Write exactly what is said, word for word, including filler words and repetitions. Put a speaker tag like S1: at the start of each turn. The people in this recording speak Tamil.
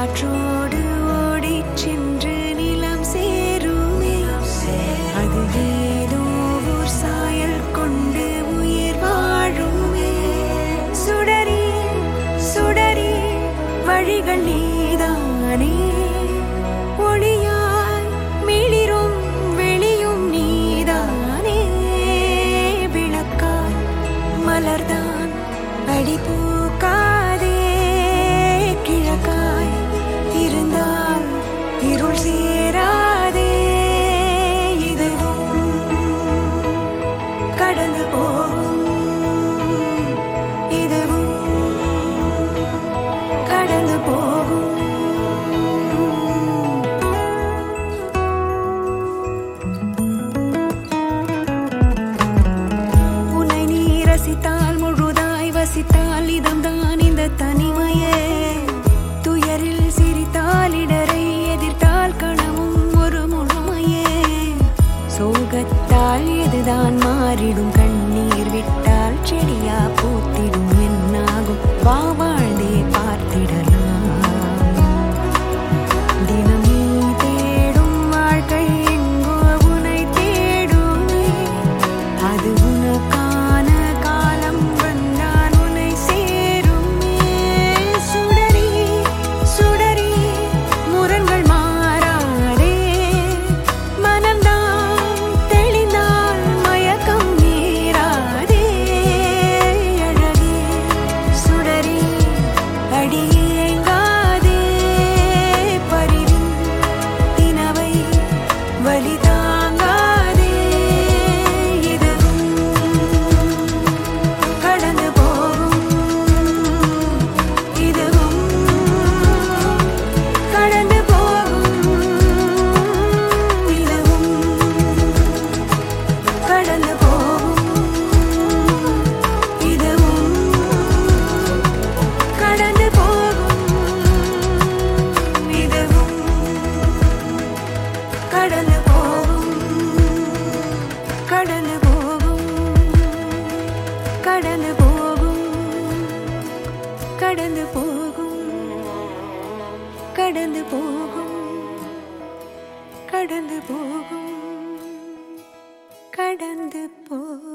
S1: காற்றோடு ஓடிச் சென்று நிலம் சேருமே. அது ஏதோ ஓர் சாயல் கொண்டு உயிர் வாழுமே. சுடரி சுடரி வழிகள் நீதானே. ஒளியாய் மிளிரும் வெளியும் நீதானே. விளக்காய் மலர்தான் அடி பூக்காதே. கிழக்காய் இருந்தால் இருள் சேராதே. இதுவும் கடந்து போகும். இதுவும் கடந்து போகும். உன்னை நீ ரசித்தால் முழுதாய் வசித்தால் இதம்தான் இந்த தனிமையே. துயரில் சிரித்தால் இடரை எதிர்த்தால் கனவும் ஒரு முழுமையே. சோகத்தால் எதுதான் மாறிடும். கண்ணீர் விட்டால் செடியா பூத்திடும். என்னாகும் வா வாழ்ந்தே பார்த்திடலாம். தினம் நீ தேடும் வாழ்க்கை எங்கோ உன்னை தேடுமே. அது உனக்கான காலம் வந்தான் உன்னை சேருமே. சுடரி சுடரி முரண்கள் மாறாதே. மனம்தான் தெளிந்தால் மயக்கம் நேராதே. அழகே சுடரி அடியேங்காதே. பரிவின் தினவை வலி தாங்காதே. இதுவும் கடந்து போகும். இதுவும் கடந்து போகும். இதுவும் கடந்து போகும். இதுவும் கடந்து போகும். இதுவும் கடந்து போகும். கடந்து போகும். கடந்து போகும். கடந்து போகும். கடந்து போகும். கடந்து போகும். கடந்து போ